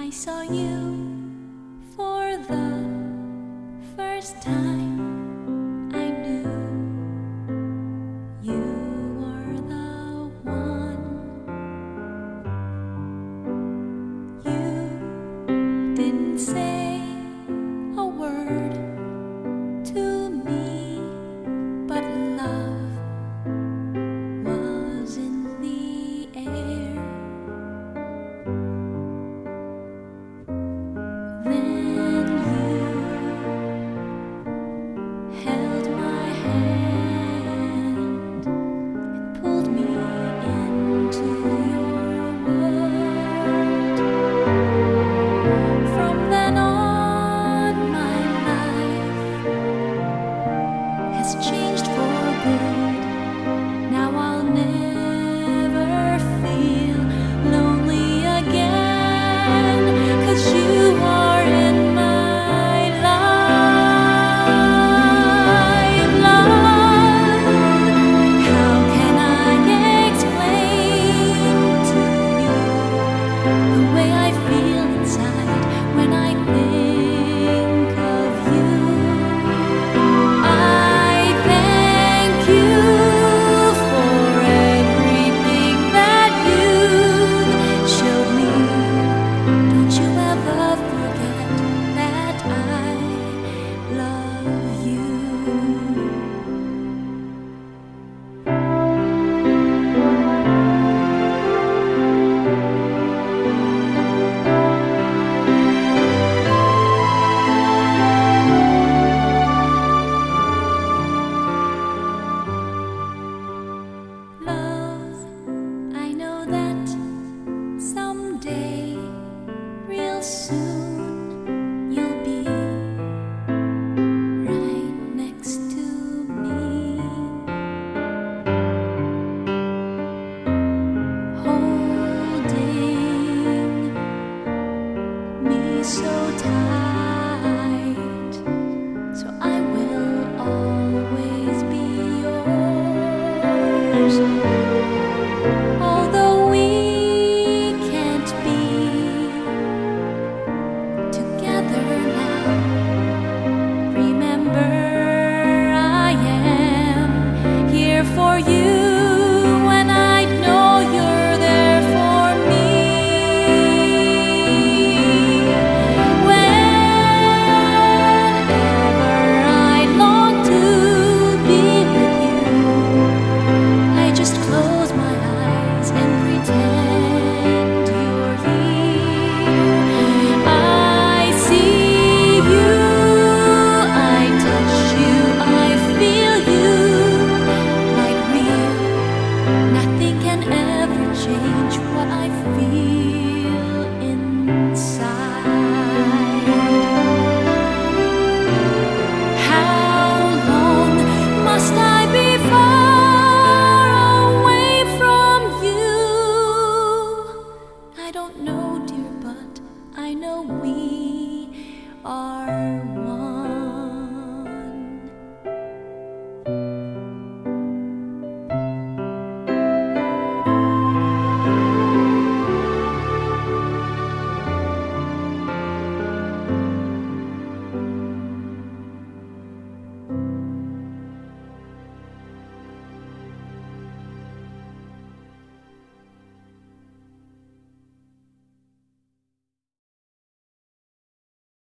I saw you for the first time. I knew you were the one. You didn't say a word to me, but love was in the air. Then you held my hand and pulled me into your world. From then on, my life has changed for good. Now I'll never feel lonely again, 'cause you are in my life. Love, how can I explain to you the way I feel inside when I think of you? I thank you for everything that you've showed me. Don't you ever forget that I love you. Love, I know that someday, real soon, you'll be right next to me, holding me so tight, so I will always be yours. Although we can't be together now, remember I am here for you, and I know you're there for me. Whenever I long to be with you, I just close my eyes and pretend you're here. I see you, I touch you, I feel you like real. Nothing can ever change what I feel.